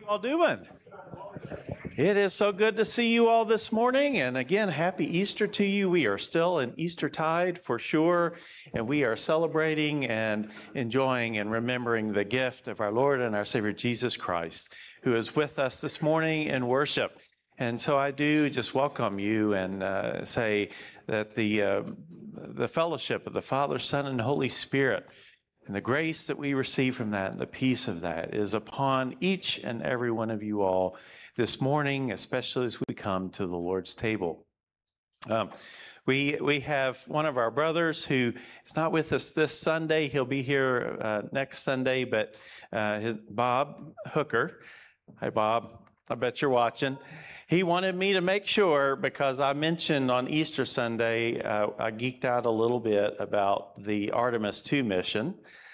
All doing? It is so good to see you all this morning. And again, happy Easter to you. We are still in Eastertide for sure. And we are celebrating and enjoying and remembering the gift of our Lord and our Savior Jesus Christ, who is with us this morning in worship. And so I do just welcome you and say that the fellowship of the Father, Son, and Holy Spirit, and the grace that we receive from that and the peace of that is upon each and every one of you all this morning, especially as we come to the Lord's table. We have one of our brothers who is not with us this Sunday. He'll be here next Sunday, but Bob Hooker. Hi, Bob. I bet you're watching. He wanted me to make sure, because I mentioned on Easter Sunday, I geeked out a little bit about the Artemis II mission.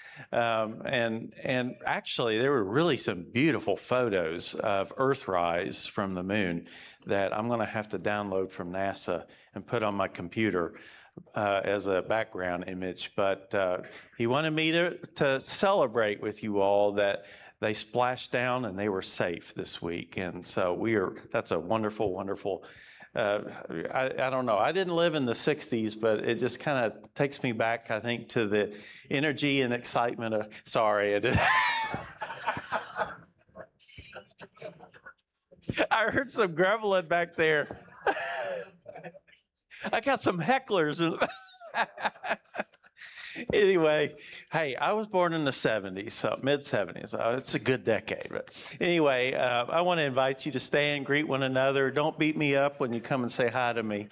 And actually, there were really some beautiful photos of Earthrise from the moon that I'm going to have to download from NASA and put on my computer as a background image. But he wanted me to celebrate with you all that they splashed down and they were safe this week. And so that's a wonderful, wonderful, I don't know. I didn't live in the 60s, but it just kind of takes me back, I think, to the energy and excitement of, sorry. I heard some grumbling back there. I got some hecklers. Anyway, hey, I was born in the 70s, so mid-70s. So it's a good decade. But anyway, I want to invite you to stand, greet one another. Don't beat me up when you come and say hi to me.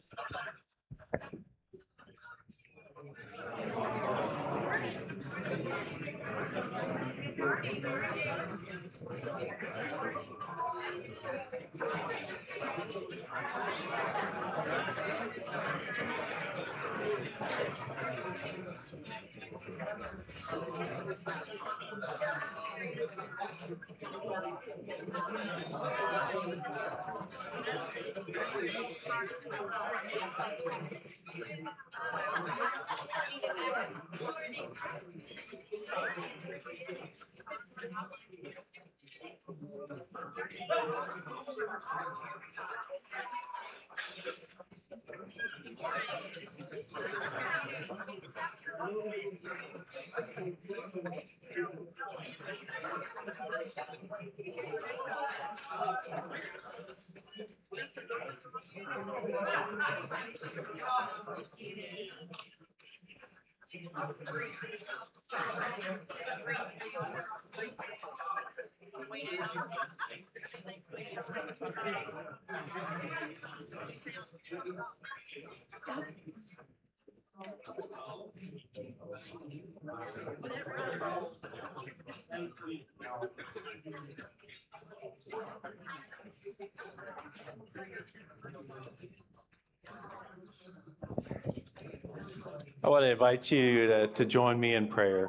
I want to invite you to join me in prayer.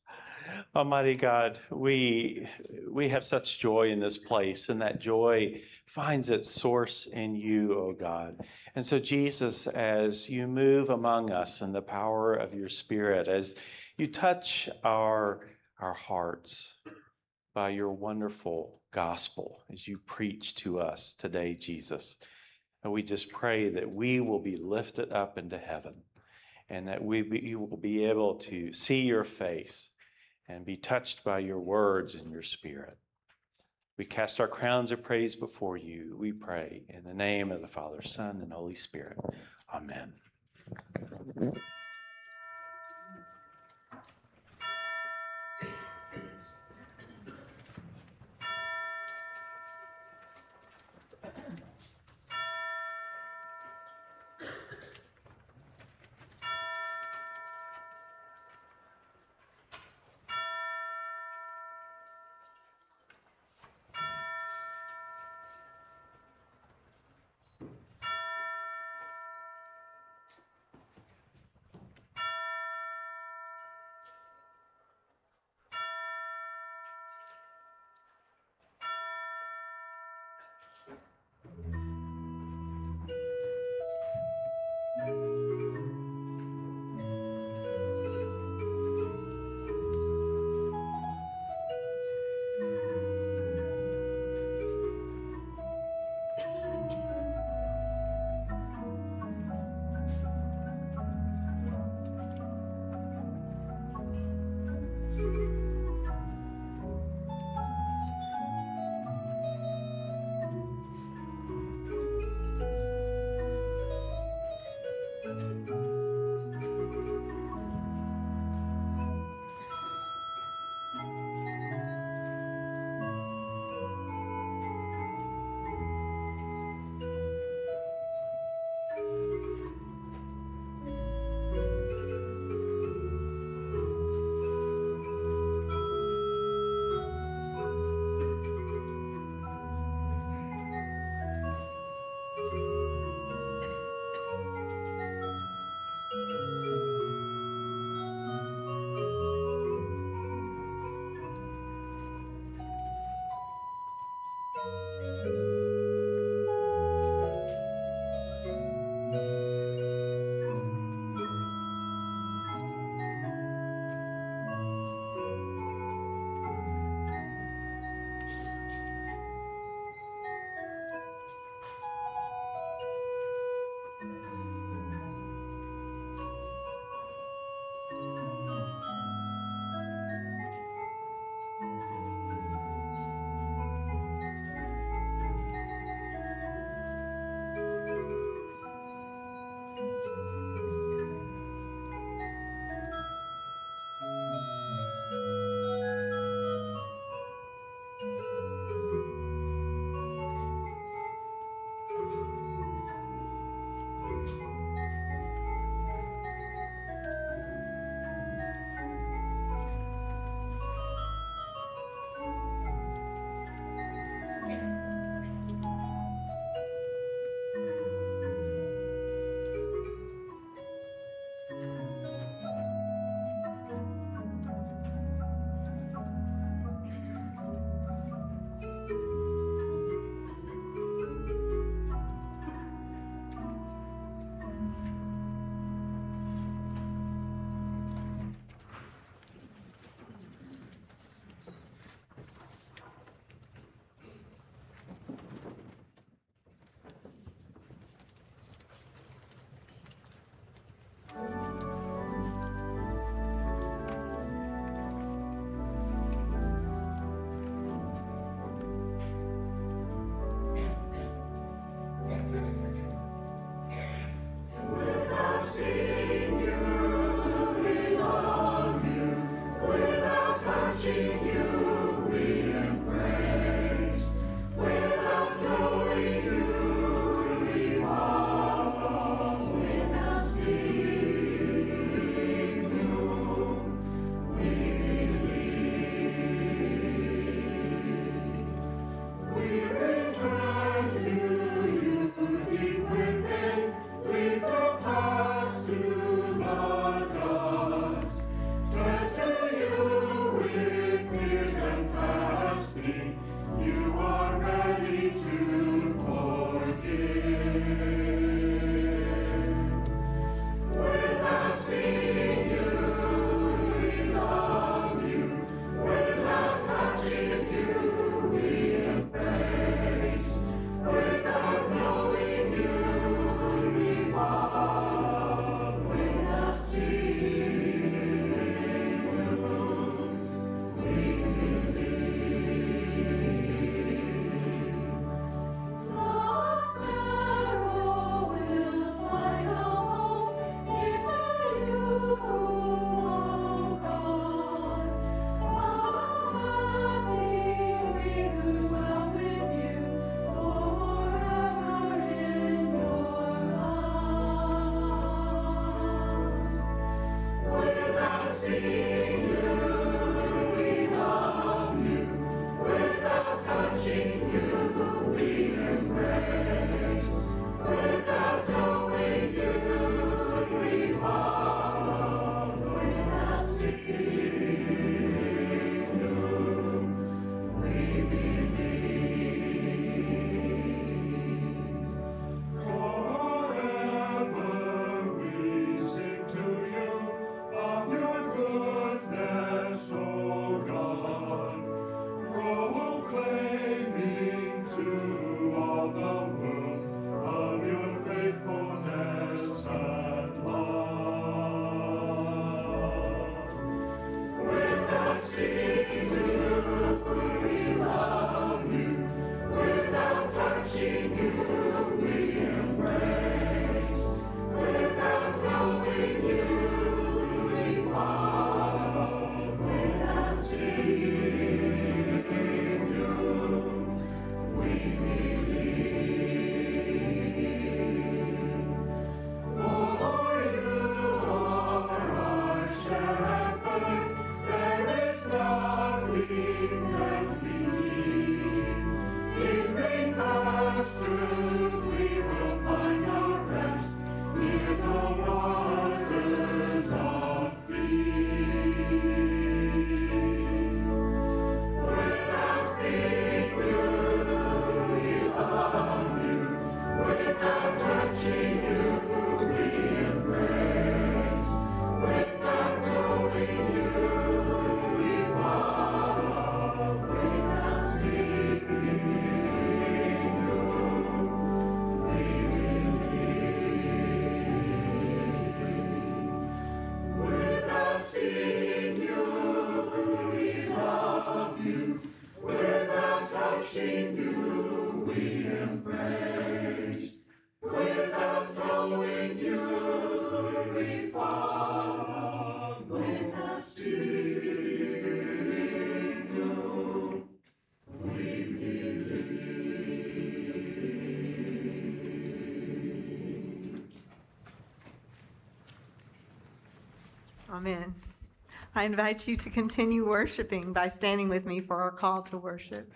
Almighty God, we have such joy in this place, and that joy finds its source in you, O God. And so, Jesus, as you move among us in the power of your Spirit, as you touch our hearts by your wonderful gospel, as you preach to us today, Jesus, and we just pray that we will be lifted up into heaven, and that we will be able to see your face and be touched by your words and your Spirit. We cast our crowns of praise before you. We pray in the name of the Father, Son, and Holy Spirit. Amen. Amen. I invite you to continue worshiping by standing with me for our call to worship.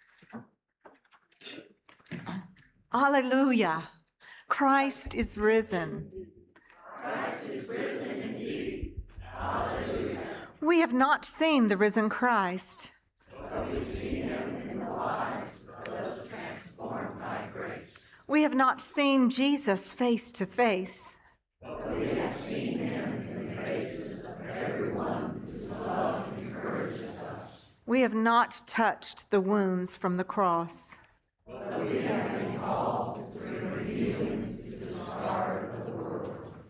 Hallelujah. Christ is risen. Christ is risen indeed. Hallelujah. We have not seen the risen Christ, But we see him in the lives of those transformed by grace. we have not seen Jesus face to face, But we have seen him in the faces of everyone whose love encourages us. we have not touched the wounds from the cross. But we have been called to bring healing to the start of the world.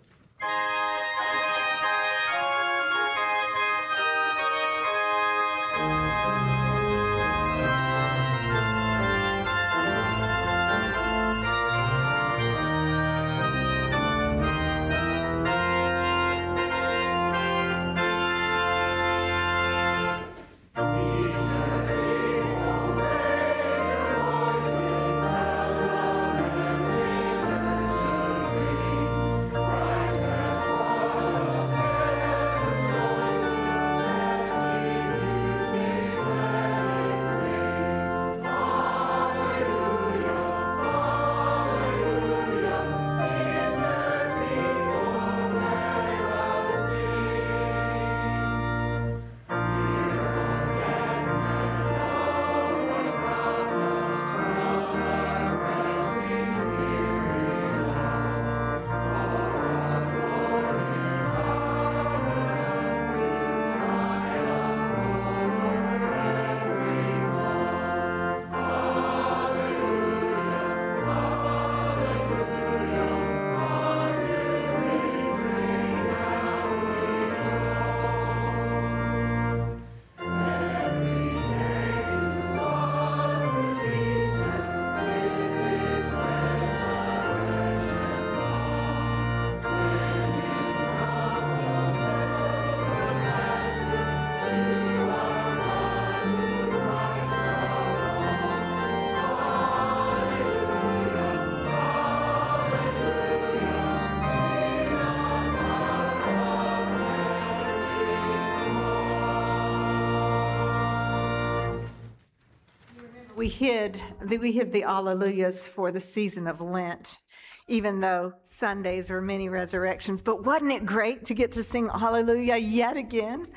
We hid the Alleluias for the season of Lent, even though Sundays are many resurrections. But wasn't it great to get to sing Hallelujah yet again?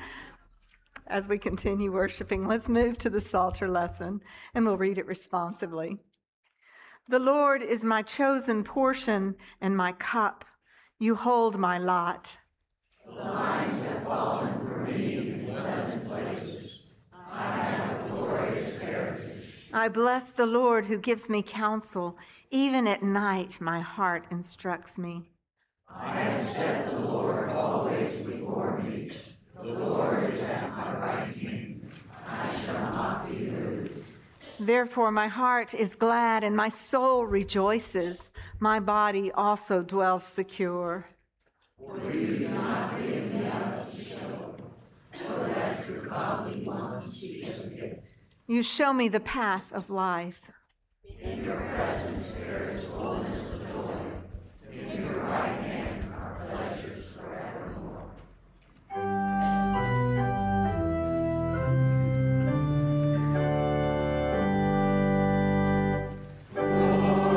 As we continue worshiping, let's move to the Psalter lesson, and we'll read it responsively. The Lord is my chosen portion and my cup. You hold my lot. The lines have fallen for me in pleasant places. I have a glorious heritage. I bless the Lord who gives me counsel. Even at night, my heart instructs me. I have set the Lord always before me. The Lord is at my right hand. I shall not be moved. Therefore, my heart is glad and my soul rejoices. My body also dwells secure. For you do not give me up to show, so that your godly ones see it. You show me the path of life. In your presence there is fullness of joy. In your right hand are pleasures forevermore. Lord,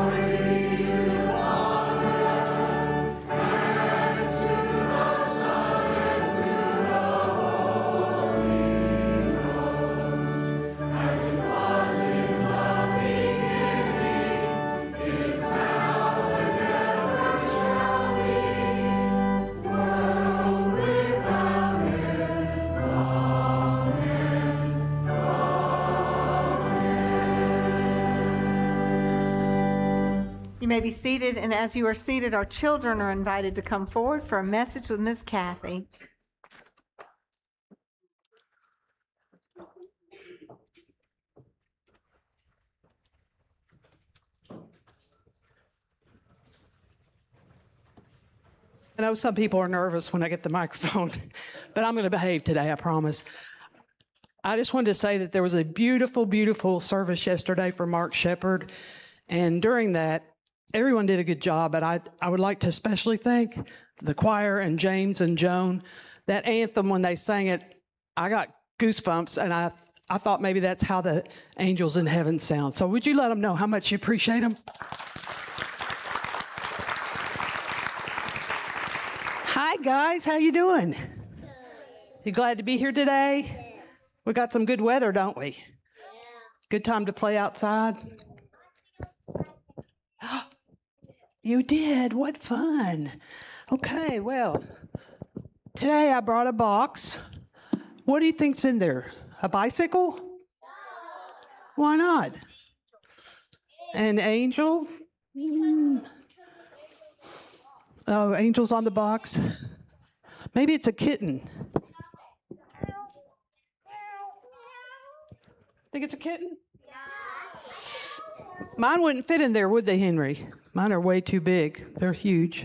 You may be seated, and as you are seated, our children are invited to come forward for a message with Miss Kathy. I know some people are nervous when I get the microphone, but I'm going to behave today, I promise. I just wanted to say that there was a beautiful, beautiful service yesterday for Mark Shepard, and during that, everyone did a good job, but I would like to especially thank the choir and James and Joan. That anthem, when they sang it, I got goosebumps, and I thought maybe that's how the angels in heaven sound. So would you let them know how much you appreciate them? Hi, guys. How you doing? You glad to be here today? Yes. We got some good weather, don't we? Yeah. Good time to play outside? You did? What fun. Okay, well, today I brought a box. What do you think's in there? A bicycle? No. Why not? An angel? Oh, angel's on the box. Maybe it's a kitten. Think it's a kitten? Mine wouldn't fit in there, would they, Henry? Mine are way too big. They're huge.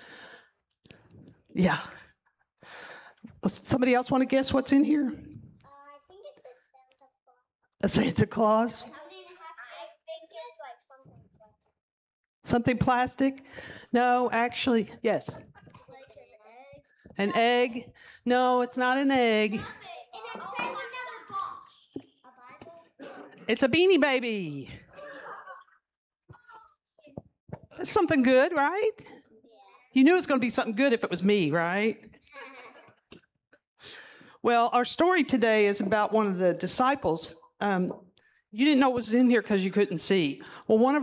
Yeah. Somebody else want to guess what's in here? I think it's A Santa Claus? I think it's like something plastic. Something plastic? No, actually, yes. Like An egg? No, it's not an egg. and it's in another box. A Bible? It's a Beanie Baby. That's something good, right? Yeah. You knew it was going to be something good if it was me, right? Well, our story today is about one of the disciples. You didn't know it was in here because you couldn't see. Well, one of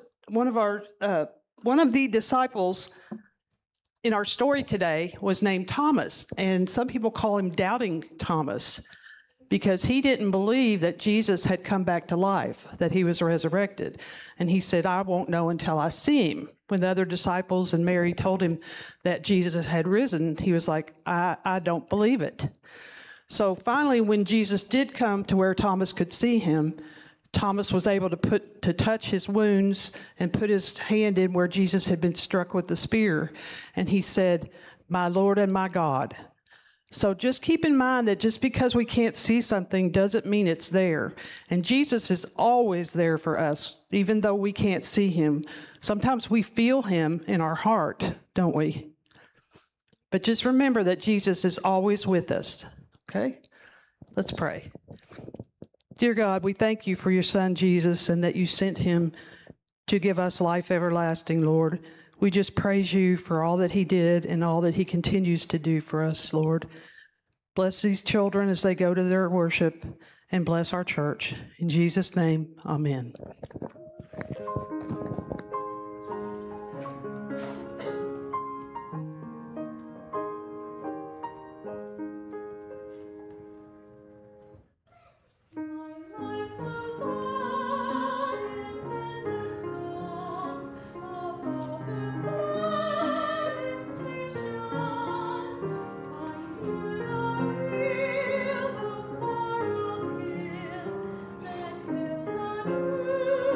the disciples in our story today was named Thomas, and some people call him Doubting Thomas because he didn't believe that Jesus had come back to life, that he was resurrected. And he said, I won't know until I see him. When the other disciples and Mary told him that Jesus had risen, he was like, I don't believe it. So finally, when Jesus did come to where Thomas could see him, Thomas was able to touch his wounds and put his hand in where Jesus had been struck with the spear. And he said, my Lord and my God. So just keep in mind that just because we can't see something doesn't mean it's there. And Jesus is always there for us, even though we can't see him. Sometimes we feel him in our heart, don't we? But just remember that Jesus is always with us, okay? Let's pray. Dear God, we thank you for your son, Jesus, and that you sent him to give us life everlasting, Lord. We just praise you for all that he did and all that he continues to do for us, Lord. Bless these children as they go to their worship, and bless our church. In Jesus' name, amen. Thank you.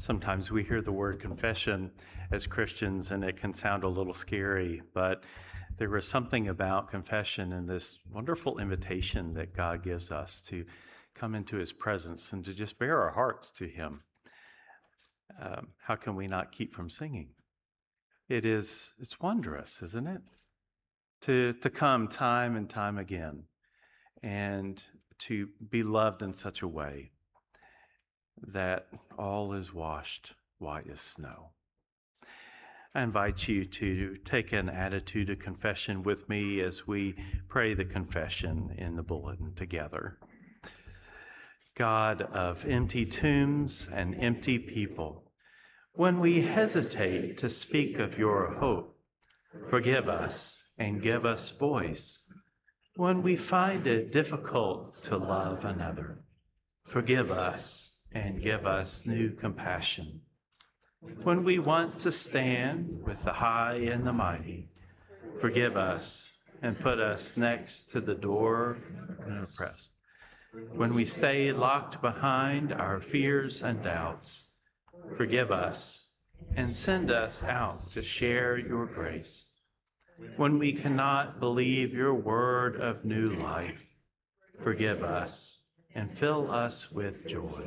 Sometimes we hear the word confession as Christians and it can sound a little scary, but there is something about confession and this wonderful invitation that God gives us to come into his presence and to just bare our hearts to him. How can we not keep from singing? It's wondrous, isn't it? To come time and time again and to be loved in such a way that all is washed white as snow. I invite you to take an attitude of confession with me as we pray the confession in the bulletin together. God of empty tombs and empty people, when we hesitate to speak of your hope, forgive us and give us voice. When we find it difficult to love another, forgive us and give us new compassion. When we want to stand with the high and the mighty, forgive us and put us next to the door and oppressed. When we stay locked behind our fears and doubts, forgive us and send us out to share your grace. When we cannot believe your word of new life, forgive us and fill us with joy.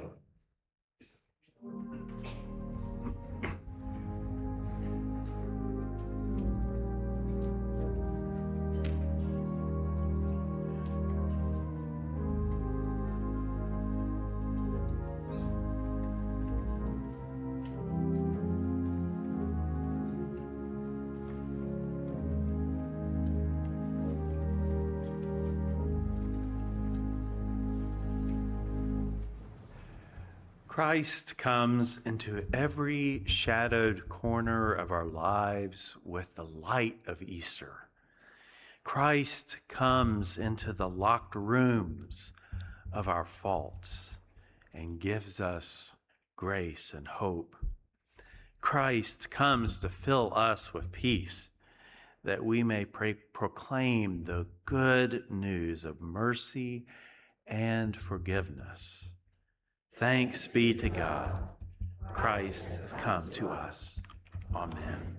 Christ comes into every shadowed corner of our lives with the light of Easter. Christ comes into the locked rooms of our faults and gives us grace and hope. Christ comes to fill us with peace that we may proclaim the good news of mercy and forgiveness. Thanks be to God. Christ has come to us. Amen.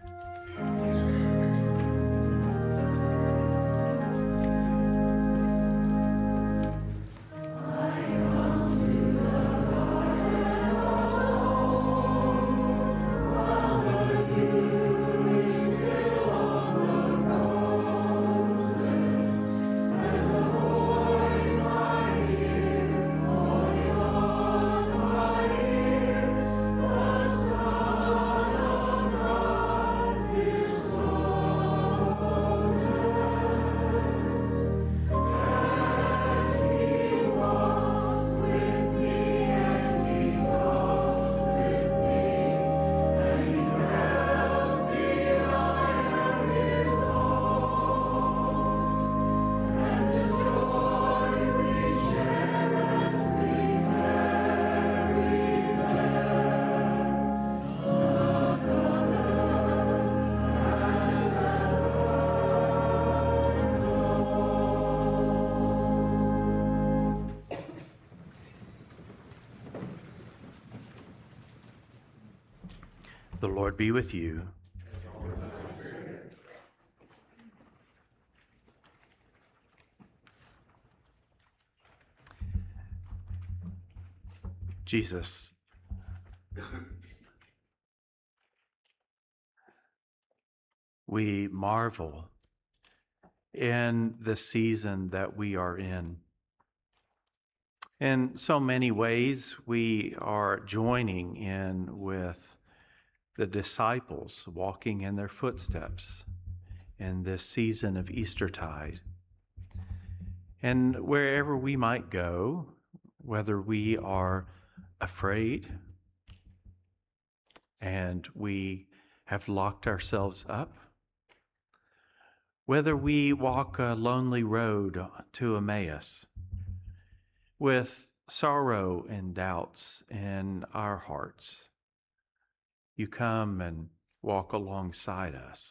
The Lord be with you. Jesus, we marvel in the season that we are in. In so many ways, we are joining in with the disciples walking in their footsteps in this season of Eastertide. And wherever we might go, whether we are afraid and we have locked ourselves up, whether we walk a lonely road to Emmaus with sorrow and doubts in our hearts, you come and walk alongside us.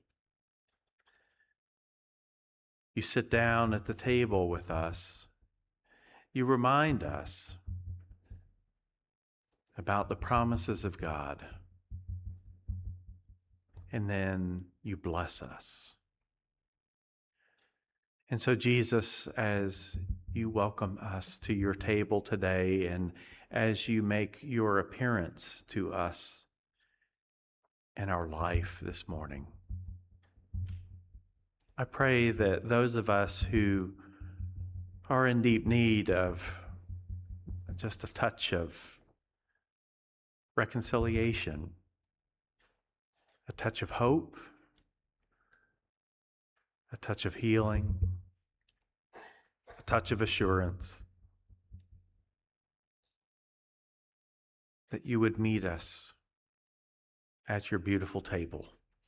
You sit down at the table with us. You remind us about the promises of God. And then you bless us. And so, Jesus, as you welcome us to your table today and as you make your appearance to us in our life this morning, I pray that those of us who are in deep need of just a touch of reconciliation, a touch of hope, a touch of healing, a touch of assurance, that you would meet us at your beautiful table.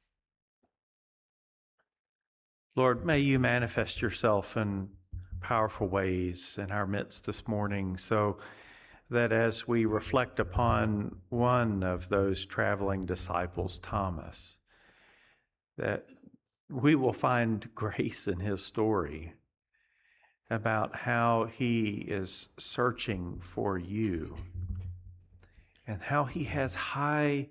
Lord, may you manifest yourself in powerful ways in our midst this morning, so that as we reflect upon one of those traveling disciples, Thomas, that we will find grace in his story about how he is searching for you and how he has a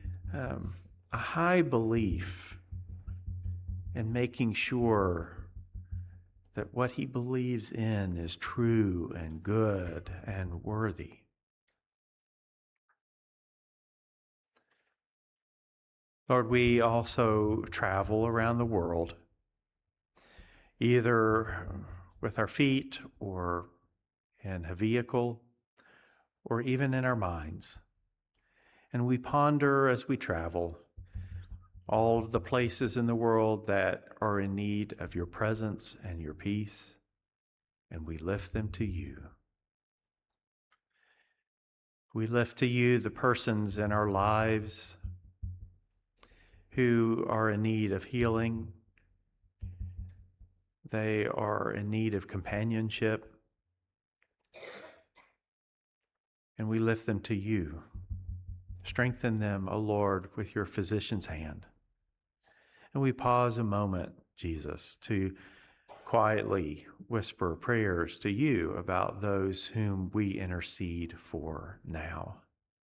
high belief in making sure that what he believes in is true and good and worthy. Lord, we also travel around the world, either with our feet or in a vehicle or even in our minds. And we ponder as we travel all of the places in the world that are in need of your presence and your peace, and we lift them to you. We lift to you the persons in our lives who are in need of healing. They are in need of companionship, and we lift them to you. Strengthen them, O Lord, with your physician's hand. And we pause a moment, Jesus, to quietly whisper prayers to you about those whom we intercede for now.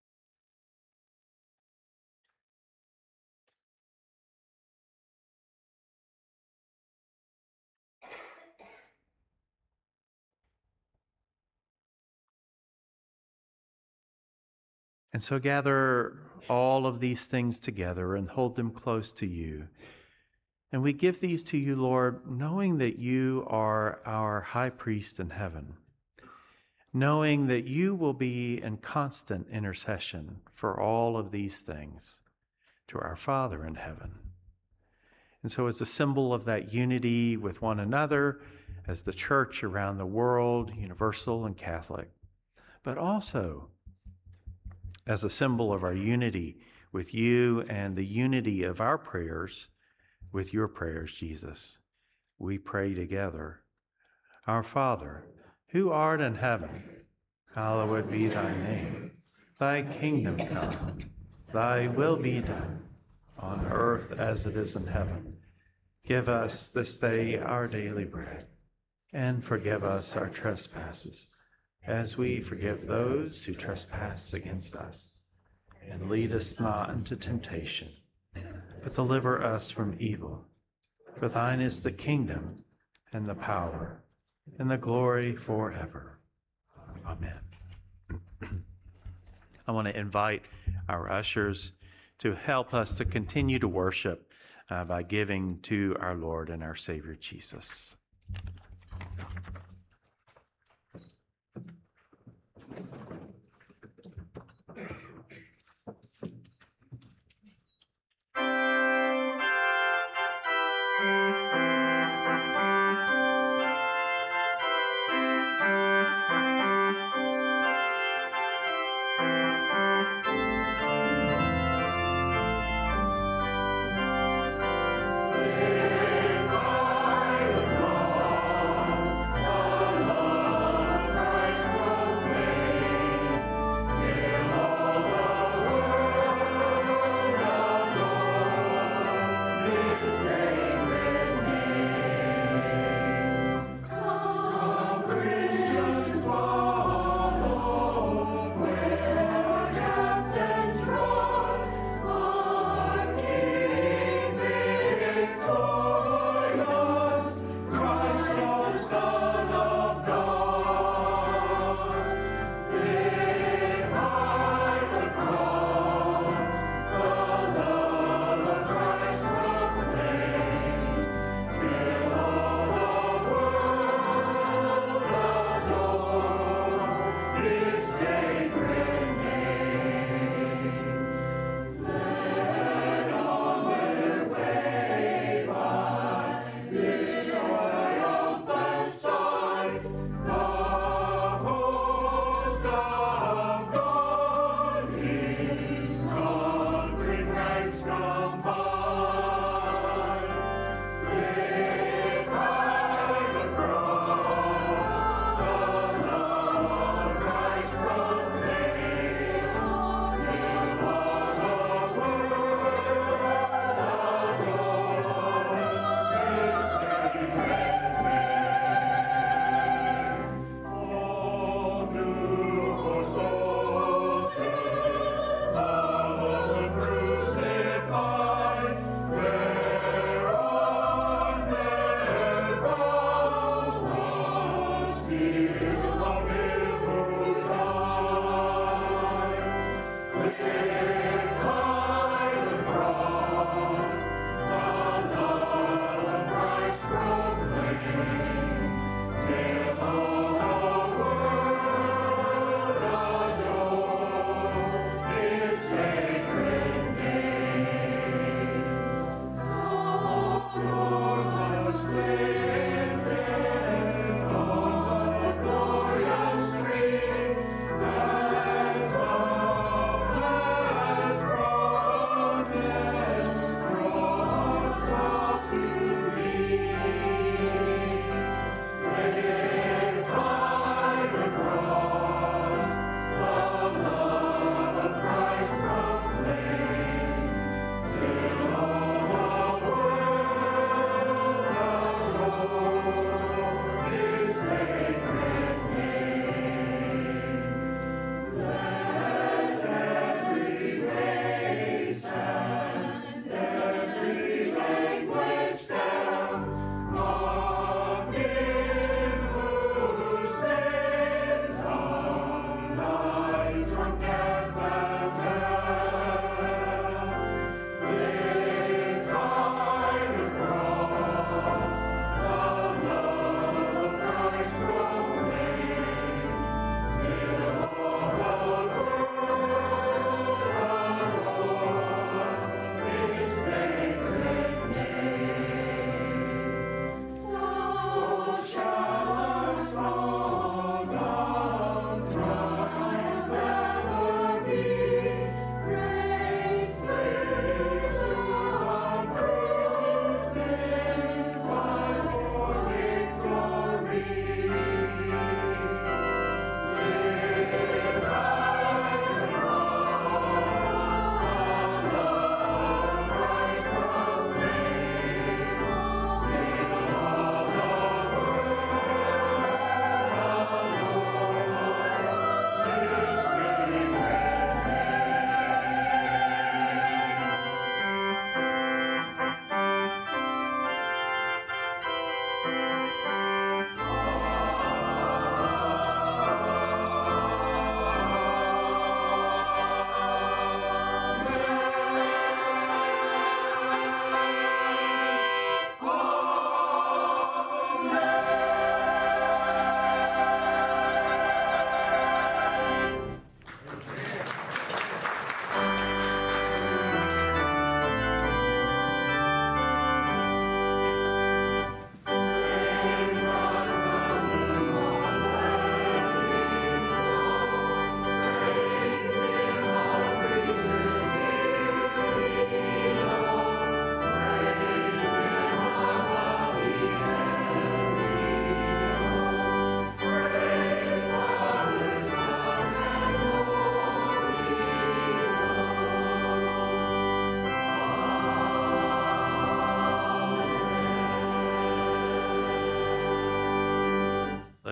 And so gather all of these things together and hold them close to you. And we give these to you, Lord, knowing that you are our high priest in heaven, knowing that you will be in constant intercession for all of these things to our Father in heaven. And so as a symbol of that unity with one another, as the church around the world, universal and Catholic, but also as a symbol of our unity with you and the unity of our prayers with your prayers, Jesus, we pray together. Our Father, who art in heaven, hallowed be thy name. Thy kingdom come, thy will be done, on earth as it is in heaven. Give us this day our daily bread, and forgive us our trespasses, as we forgive those who trespass against us. And lead us not into temptation, but deliver us from evil. For thine is the kingdom, and the power, and the glory forever. Amen. I want to invite our ushers to help us to continue to worship by giving to our Lord and our Savior Jesus. Lift high the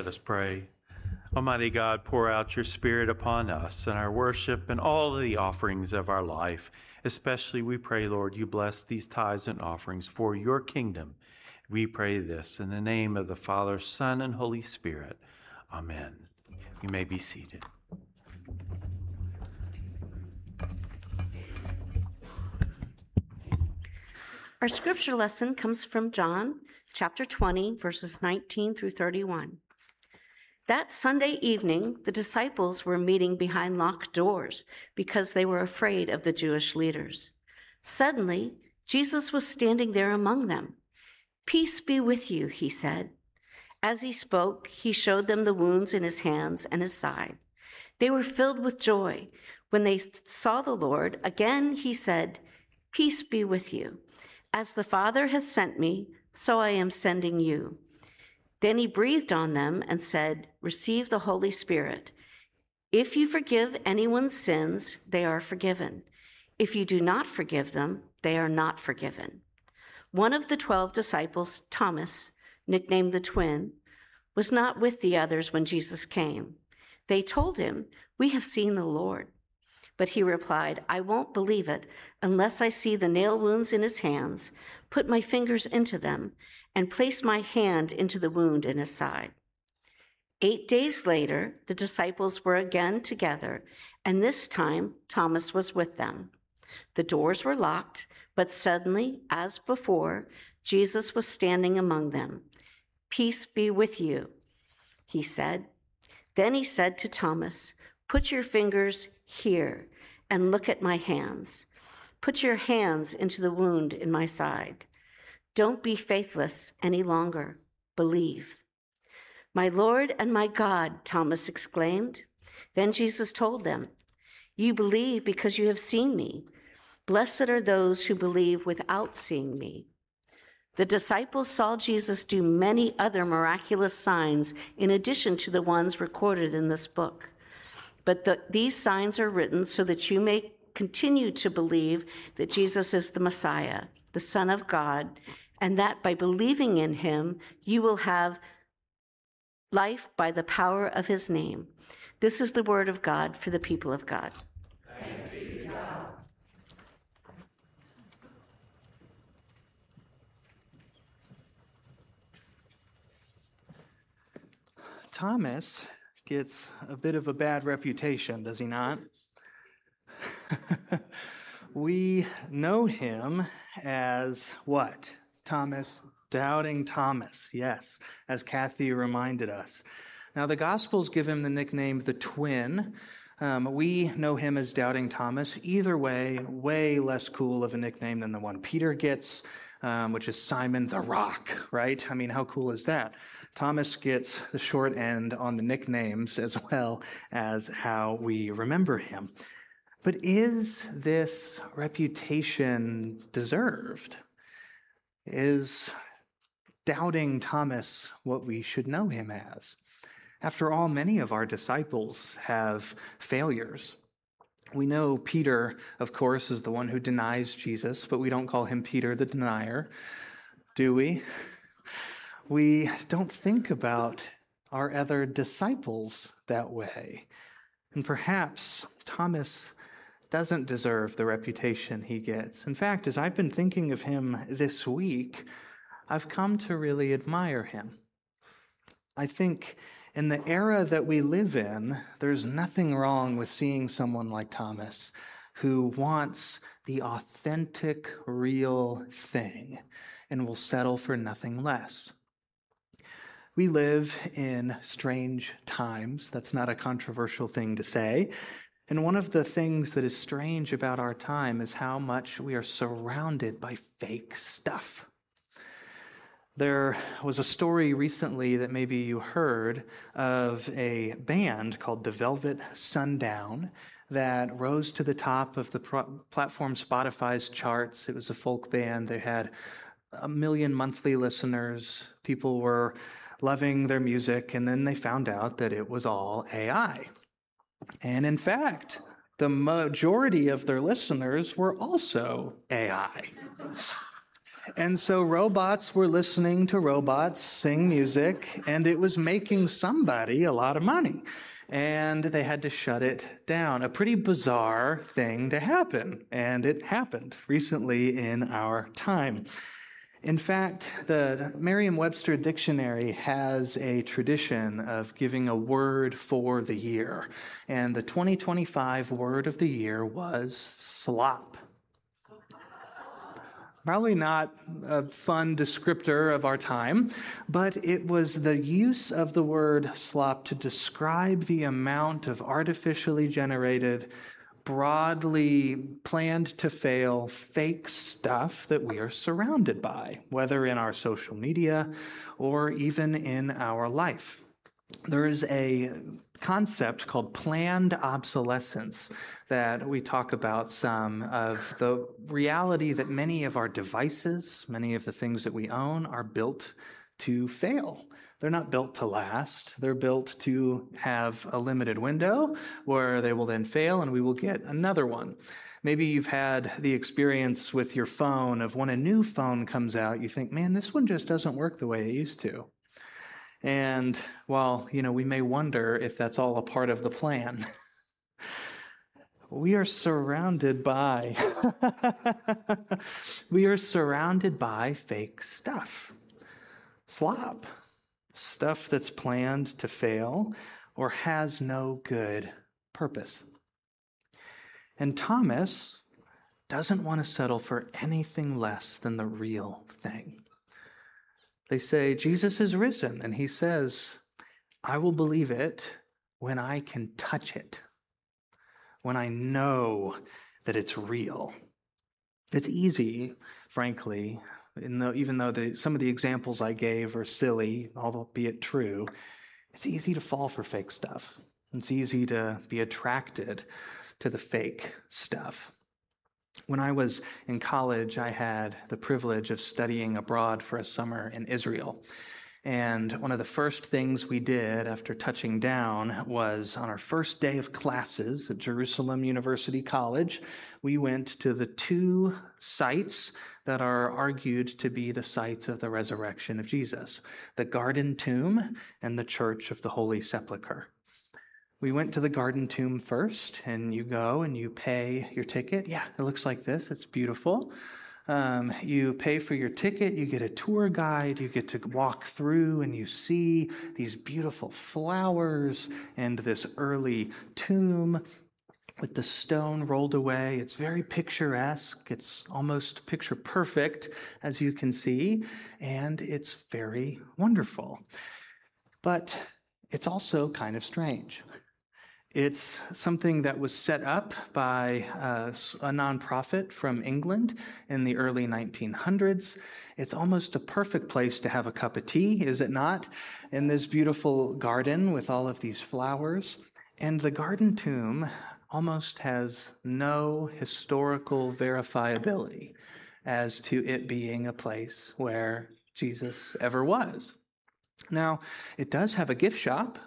Let us pray. Almighty God, pour out your Spirit upon us and our worship and all of the offerings of our life. Especially we pray, Lord, you bless these tithes and offerings for your kingdom. We pray this in the name of the Father, Son, and Holy Spirit. Amen. You may be seated. Our scripture lesson comes from John chapter 20, verses 19 through 31. That Sunday evening, the disciples were meeting behind locked doors because they were afraid of the Jewish leaders. Suddenly, Jesus was standing there among them. "Peace be with you," he said. As he spoke, he showed them the wounds in his hands and his side. They were filled with joy. When they saw the Lord, again he said, "Peace be with you. As the Father has sent me, so I am sending you." Then he breathed on them and said, "Receive the Holy Spirit. If you forgive anyone's sins, they are forgiven. If you do not forgive them, they are not forgiven." One of the 12 disciples, Thomas, nicknamed the Twin, was not with the others when Jesus came. They told him, "We have seen the Lord." But he replied, "I won't believe it unless I see the nail wounds in his hands, put my fingers into them, and place my hand into the wound in his side." 8 days later, the disciples were again together, and this time Thomas was with them. The doors were locked, but suddenly, as before, Jesus was standing among them. "Peace be with you," he said. Then he said to Thomas, "Put your fingers here and look at my hands. Put your hands into the wound in my side. Don't be faithless any longer. Believe." "My Lord and my God," Thomas exclaimed. Then Jesus told them, "You believe because you have seen me. Blessed are those who believe without seeing me." The disciples saw Jesus do many other miraculous signs in addition to the ones recorded in this book. But these signs are written so that you may continue to believe that Jesus is the Messiah, the Son of God, and that by believing in him, you will have life by the power of his name. This is the word of God for the people of God. Thanks be to God. Thomas gets a bit of a bad reputation, does he not? We know him as what? Thomas, Doubting Thomas, yes, as Kathy reminded us. Now, the Gospels give him the nickname the Twin. We know him as Doubting Thomas. Either way less cool of a nickname than the one Peter gets, which is Simon the Rock, right? I mean, how cool is that? Thomas gets the short end on the nicknames as well as how we remember him. But is this reputation deserved? Is Doubting Thomas what we should know him as? After all, many of our disciples have failures. We know Peter, of course, is the one who denies Jesus, but we don't call him Peter the denier, do we? We don't think about our other disciples that way. And perhaps Thomas doesn't deserve the reputation he gets. In fact, as I've been thinking of him this week, I've come to really admire him. I think in the era that we live in, there's nothing wrong with seeing someone like Thomas who wants the authentic, real thing and will settle for nothing less. We live in strange times. That's not a controversial thing to say. And one of the things that is strange about our time is how much we are surrounded by fake stuff. There was a story recently that maybe you heard of a band called The Velvet Sundown that rose to the top of the platform Spotify's charts. It was a folk band. They had 1 million monthly listeners. People were loving their music, and then they found out that it was all AI. And in fact, the majority of their listeners were also AI. And so robots were listening to robots sing music, and it was making somebody a lot of money. And they had to shut it down. A pretty bizarre thing to happen, and it happened recently in our time. In fact, the Merriam-Webster Dictionary has a tradition of giving a word for the year, and the 2025 word of the year was slop. Probably not a fun descriptor of our time, but it was the use of the word slop to describe the amount of artificially generated, broadly planned to fail fake stuff that we are surrounded by, whether in our social media or even in our life. There is a concept called planned obsolescence that we talk about some, of the reality that many of our devices, many of the things that we own are built to fail. They're not built to last. They're built to have a limited window where they will then fail and we will get another one. Maybe you've had the experience with your phone of when a new phone comes out, you think, man, this one just doesn't work the way it used to. And while, we may wonder if that's all a part of the plan, we are surrounded by fake stuff, slop, stuff that's planned to fail or has no good purpose. And Thomas doesn't want to settle for anything less than the real thing. They say, Jesus is risen, and he says, I will believe it when I can touch it, when I know that it's real. It's easy, frankly, even though some of the examples I gave are silly, albeit true, it's easy to fall for fake stuff. It's easy to be attracted to the fake stuff. When I was in college, I had the privilege of studying abroad for a summer in Israel. And one of the first things we did after touching down was on our first day of classes at Jerusalem University College, we went to the two sites that are argued to be the sites of the resurrection of Jesus, the Garden Tomb and the Church of the Holy Sepulchre. We went to the Garden Tomb first, and you go and you pay your ticket. Yeah, it looks like this. It's beautiful. You pay for your ticket, you get a tour guide, you get to walk through, and you see these beautiful flowers and this early tomb with the stone rolled away. It's very picturesque. It's almost picture perfect, as you can see, and it's very wonderful. But it's also kind of strange. It's something that was set up by a nonprofit from England in the early 1900s. It's almost a perfect place to have a cup of tea, is it not? In this beautiful garden with all of these flowers. And the Garden Tomb almost has no historical verifiability as to it being a place where Jesus ever was. Now, it does have a gift shop.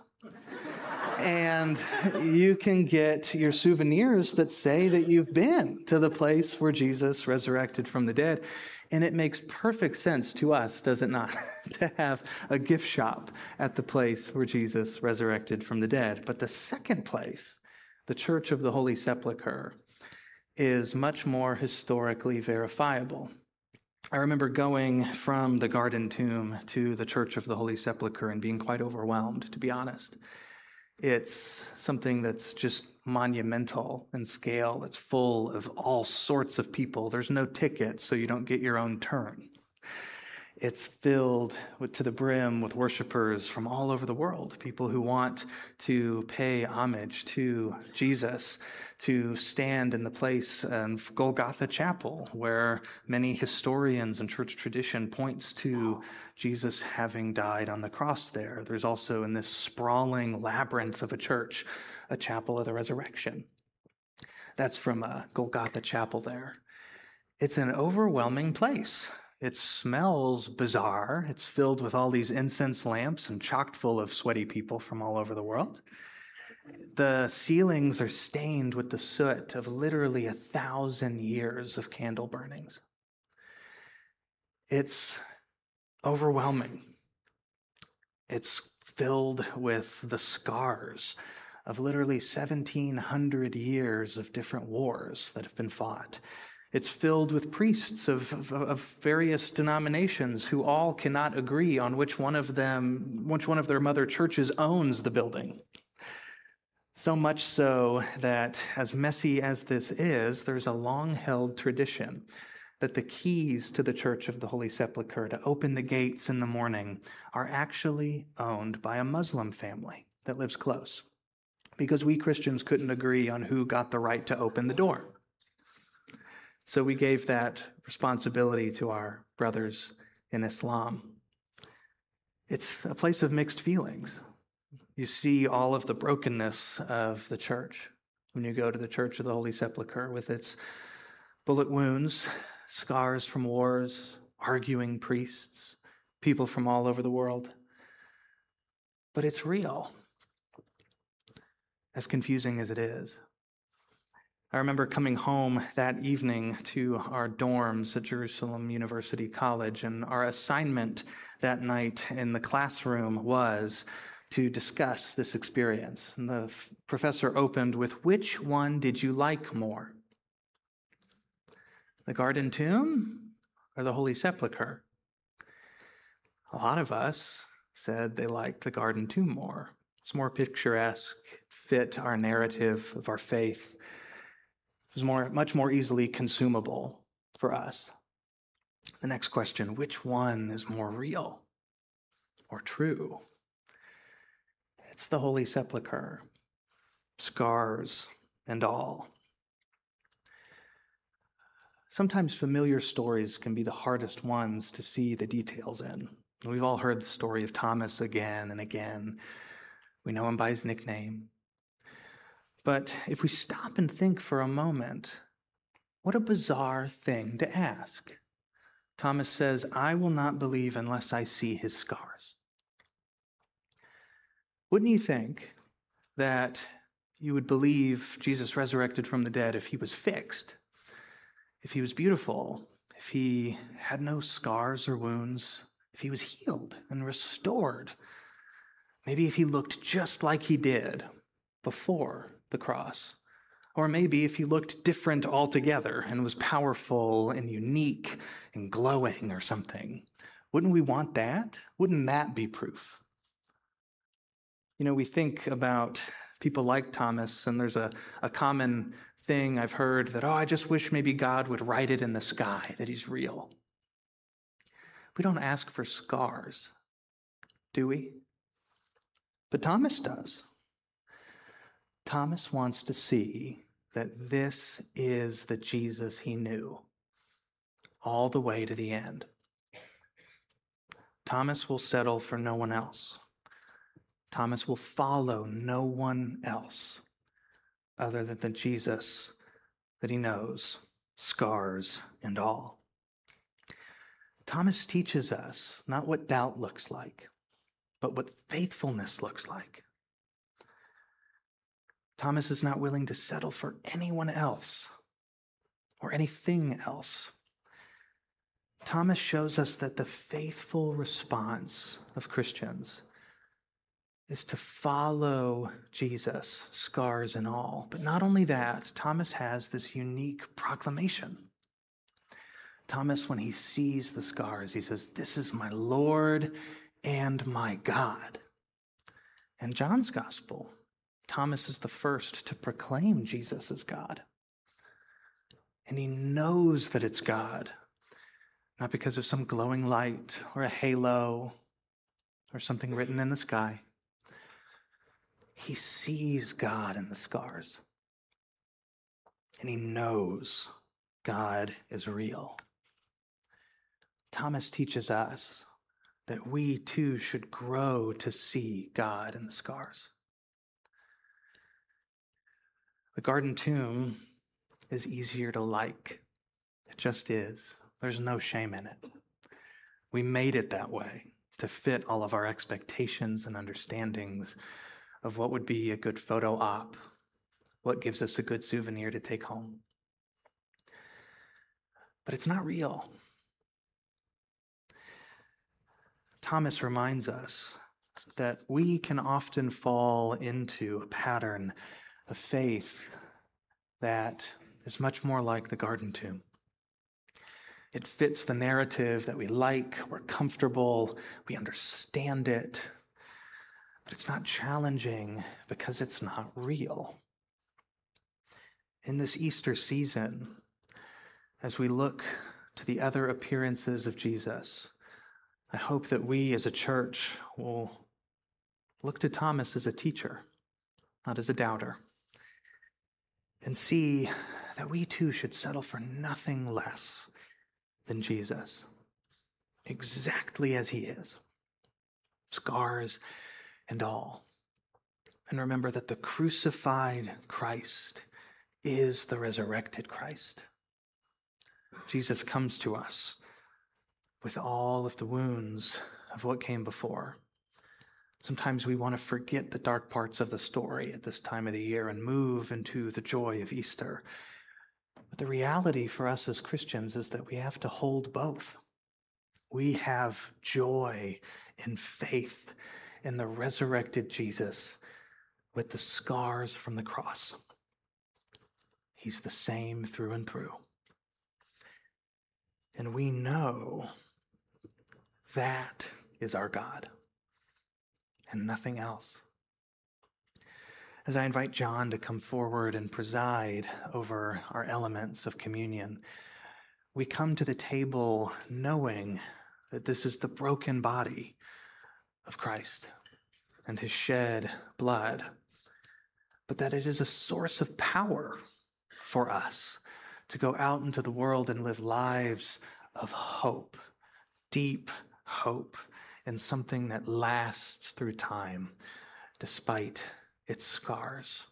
And you can get your souvenirs that say that you've been to the place where Jesus resurrected from the dead. And it makes perfect sense to us, does it not, to have a gift shop at the place where Jesus resurrected from the dead. But the second place, the Church of the Holy Sepulchre, is much more historically verifiable. I remember going from the Garden Tomb to the Church of the Holy Sepulchre and being quite overwhelmed, to be honest. It's something that's just monumental in scale. It's full of all sorts of people. There's no ticket, so you don't get your own turn. It's filled to the brim with worshipers from all over the world, people who want to pay homage to Jesus, to stand in the place of Golgotha Chapel, where many historians and church tradition points to Jesus having died on the cross there. There's also in this sprawling labyrinth of a church, a chapel of the resurrection. That's from Golgotha Chapel there. It's an overwhelming place. It smells bizarre. It's filled with all these incense lamps and chock full of sweaty people from all over the world. The ceilings are stained with the soot of literally 1,000 years of candle burnings. It's overwhelming. It's filled with the scars of literally 1,700 years of different wars that have been fought. It's filled with priests of various denominations who all cannot agree on which one of their mother churches owns the building. So much so that, as messy as this is, there's a long-held tradition that the keys to the Church of the Holy Sepulchre to open the gates in the morning are actually owned by a Muslim family that lives close, because we Christians couldn't agree on who got the right to open the door. So we gave that responsibility to our brothers in Islam. It's a place of mixed feelings. You see all of the brokenness of the church when you go to the Church of the Holy Sepulchre, with its bullet wounds, scars from wars, arguing priests, people from all over the world. But it's real, as confusing as it is. I remember coming home that evening to our dorms at Jerusalem University College, and our assignment that night in the classroom was to discuss this experience. And the professor opened with, "Which one did you like more? The Garden Tomb or the Holy Sepulchre?" A lot of us said they liked the Garden Tomb more. It's more picturesque, fit our narrative of our faith. It was much more easily consumable for us. The next question, which one is more real or true? It's the Holy Sepulchre, scars and all. Sometimes familiar stories can be the hardest ones to see the details in. We've all heard the story of Thomas again and again. We know him by his nickname. But if we stop and think for a moment, what a bizarre thing to ask. Thomas says, "I will not believe unless I see his scars." Wouldn't you think that you would believe Jesus resurrected from the dead if he was fixed, if he was beautiful, if he had no scars or wounds, if he was healed and restored, maybe if he looked just like he did before the cross, or maybe if he looked different altogether and was powerful and unique and glowing or something? Wouldn't we want that? Wouldn't that be proof? You know, we think about people like Thomas, and there's a common thing I've heard that, I just wish maybe God would write it in the sky that he's real. We don't ask for scars, do we? But Thomas does. Thomas wants to see that this is the Jesus he knew all the way to the end. Thomas will settle for no one else. Thomas will follow no one else other than the Jesus that he knows, scars and all. Thomas teaches us not what doubt looks like, but what faithfulness looks like. Thomas is not willing to settle for anyone else or anything else. Thomas shows us that the faithful response of Christians is to follow Jesus, scars and all. But not only that, Thomas has this unique proclamation. Thomas, when he sees the scars, he says, "This is my Lord and my God." In John's gospel, Thomas is the first to proclaim Jesus as God. And he knows that it's God, not because of some glowing light or a halo or something written in the sky. He sees God in the scars, and he knows God is real. Thomas teaches us that we too should grow to see God in the scars. The Garden Tomb is easier to like. It just is. There's no shame in it. We made it that way to fit all of our expectations and understandings of what would be a good photo op, what gives us a good souvenir to take home. But it's not real. Thomas reminds us that we can often fall into a pattern of faith that is much more like the garden tomb. It fits the narrative that we like, we're comfortable, we understand it, but it's not challenging because it's not real. In this Easter season, as we look to the other appearances of Jesus, I hope that we as a church will look to Thomas as a teacher, not as a doubter, and see that we too should settle for nothing less than Jesus, exactly as he is, scars and all. And remember that the crucified Christ is the resurrected Christ. Jesus comes to us with all of the wounds of what came before. Sometimes we want to forget the dark parts of the story at this time of the year and move into the joy of Easter. But the reality for us as Christians is that we have to hold both. We have joy and faith in the resurrected Jesus with the scars from the cross. He's the same through and through. And we know that is our God and nothing else. As I invite John to come forward and preside over our elements of communion, we come to the table knowing that this is the broken body of Christ and his shed blood, but that it is a source of power for us to go out into the world and live lives of hope, deep hope, and something that lasts through time despite its scars.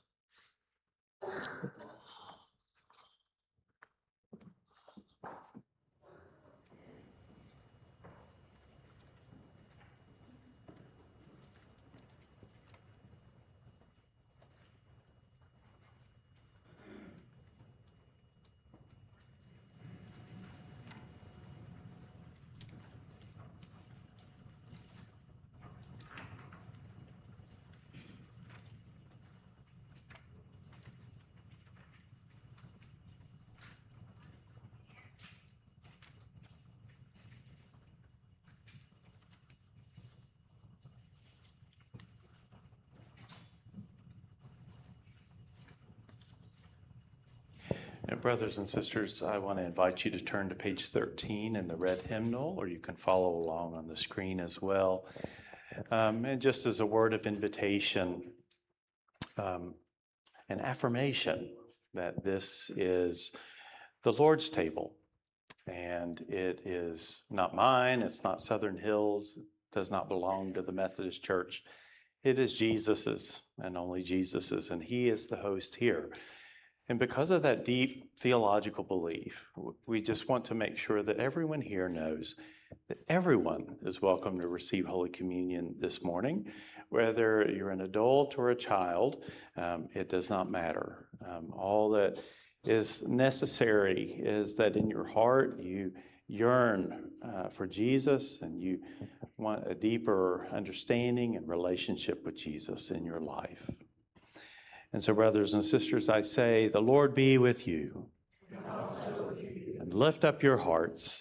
And brothers and sisters, I want to invite you to turn to page 13 in the red hymnal, or you can follow along on the screen as well. And just as a word of invitation, an affirmation that this is the Lord's table, and it is not mine, it's not Southern Hills, it does not belong to the Methodist Church. It is Jesus's, and only Jesus's, and he is the host here. And because of that deep theological belief, we just want to make sure that everyone here knows that everyone is welcome to receive Holy Communion this morning. Whether you're an adult or a child, it does not matter. All that is necessary is that in your heart you yearn for Jesus and you want a deeper understanding and relationship with Jesus in your life. And so, brothers and sisters, I say, the Lord be with you. And lift up your hearts.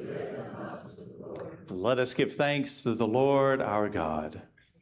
And let us give thanks to the Lord our God.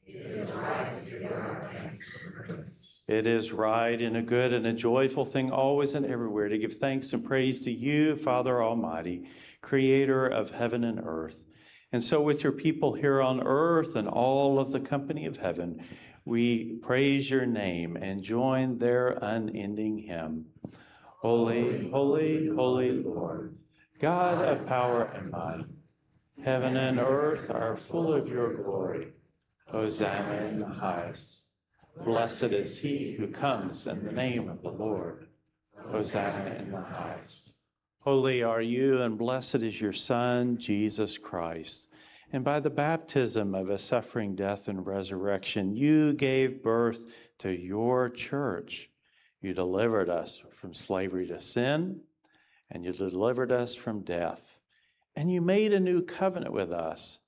It is right and a good and a joyful thing always and everywhere to give thanks and praise to you, Father Almighty, creator of heaven and earth. And so with your people here on earth and all of the company of heaven, we praise your name and join their unending hymn. Holy, holy, holy Lord, God of power and might, heaven and earth are full of your glory. Hosanna in the highest. Blessed is he who comes in the name of the Lord. Hosanna in the highest. Holy are you, and blessed is your Son, Jesus Christ. And by the baptism of his suffering, death, and resurrection, you gave birth to your church. You delivered us from slavery to sin, and you delivered us from death. And you made a new covenant with us,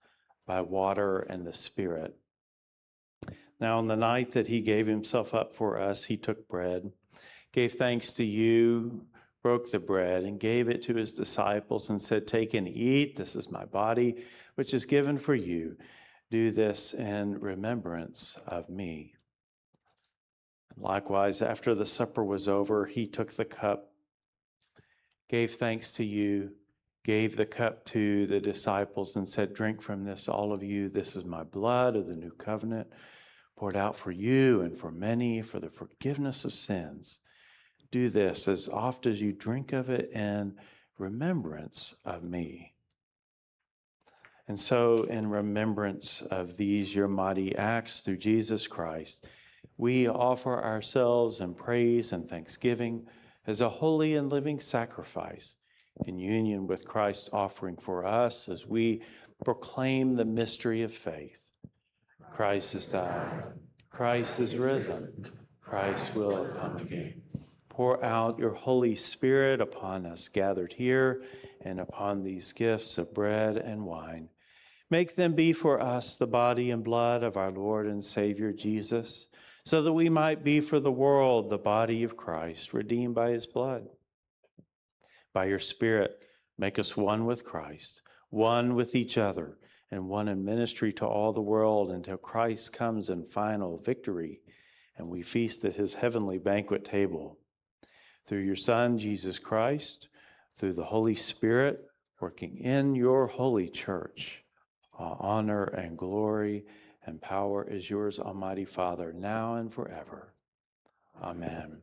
by water and the Spirit. Now, on the night that he gave himself up for us, he took bread, gave thanks to you, broke the bread, and gave it to his disciples and said, "Take and eat. This is my body, which is given for you. Do this in remembrance of me." Likewise, after the supper was over, he took the cup, gave thanks to you, gave the cup to the disciples, and said, "Drink from this, all of you. This is my blood of the new covenant, poured out for you and for many for the forgiveness of sins. Do this as oft as you drink of it in remembrance of me." And so, in remembrance of these your mighty acts through Jesus Christ, we offer ourselves in praise and thanksgiving as a holy and living sacrifice in union with Christ's offering for us as we proclaim the mystery of faith. Christ has died. Christ is risen. Christ will come again. Pour out your Holy Spirit upon us gathered here and upon these gifts of bread and wine. Make them be for us the body and blood of our Lord and Savior Jesus, so that we might be for the world the body of Christ, redeemed by his blood. By your Spirit, make us one with Christ, one with each other, and one in ministry to all the world until Christ comes in final victory and we feast at his heavenly banquet table. Through your Son, Jesus Christ, through the Holy Spirit working in your holy church, all honor and glory and power is yours, Almighty Father, now and forever. Amen.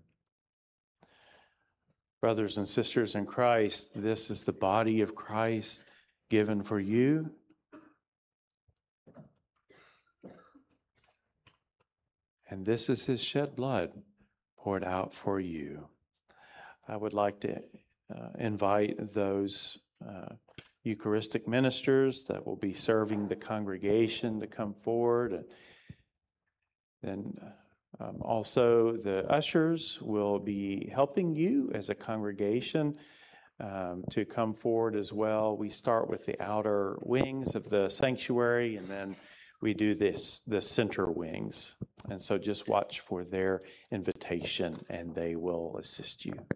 Brothers and sisters in Christ, this is the body of Christ given for you. And this is his shed blood poured out for you. I would like to invite those Eucharistic ministers that will be serving the congregation to come forward. And then also the ushers will be helping you as a congregation to come forward as well. We start with the outer wings of the sanctuary, and then we do the center wings. And so just watch for their invitation, and they will assist you.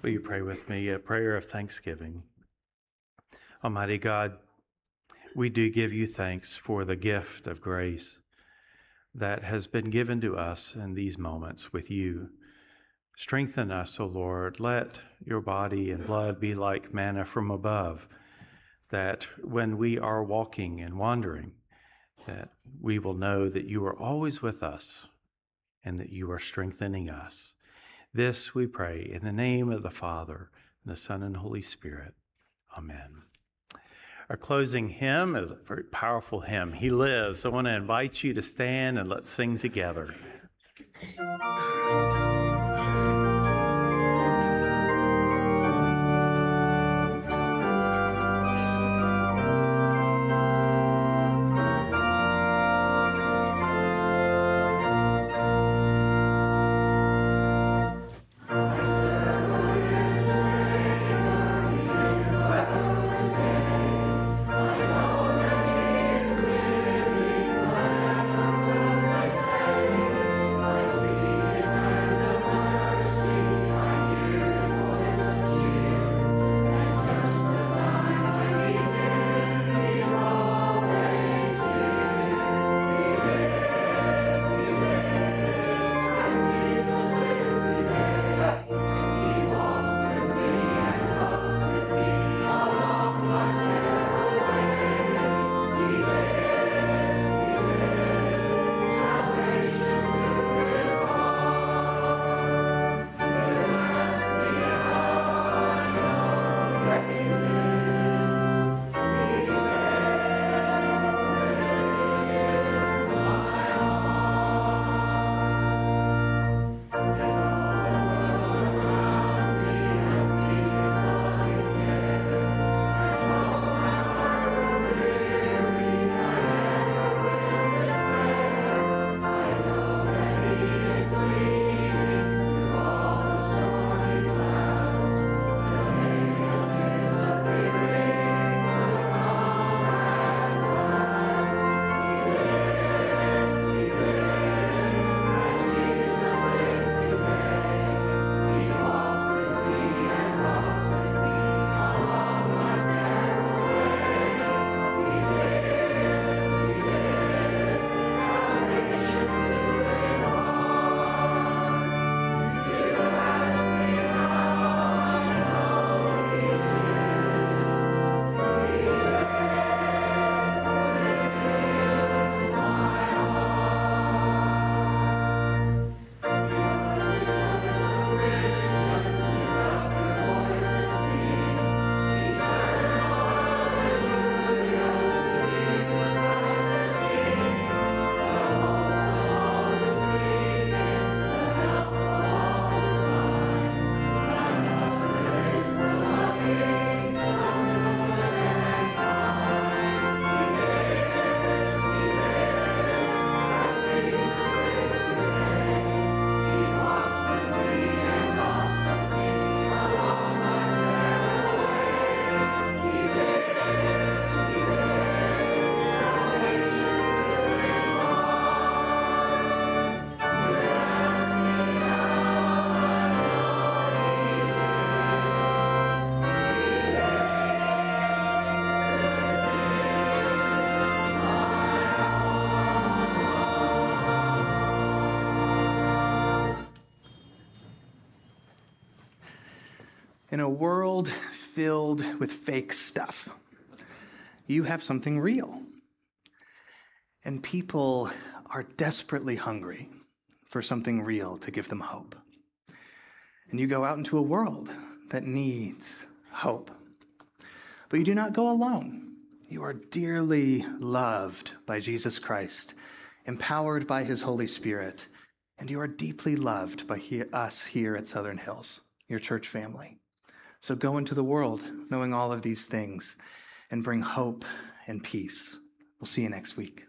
Will you pray with me a prayer of thanksgiving? Almighty God, we do give you thanks for the gift of grace that has been given to us in these moments with you. Strengthen us, O Lord. Let your body and blood be like manna from above, that when we are walking and wandering, that we will know that you are always with us and that you are strengthening us. This we pray in the name of the Father, and the Son, and Holy Spirit. Amen. Our closing hymn is a very powerful hymn, He Lives. I want to invite you to stand and let's sing together. In a world filled with fake stuff, you have something real. And people are desperately hungry for something real to give them hope. And you go out into a world that needs hope. But you do not go alone. You are dearly loved by Jesus Christ, empowered by his Holy Spirit, and you are deeply loved by us here at Southern Hills, your church family. So go into the world knowing all of these things and bring hope and peace. We'll see you next week.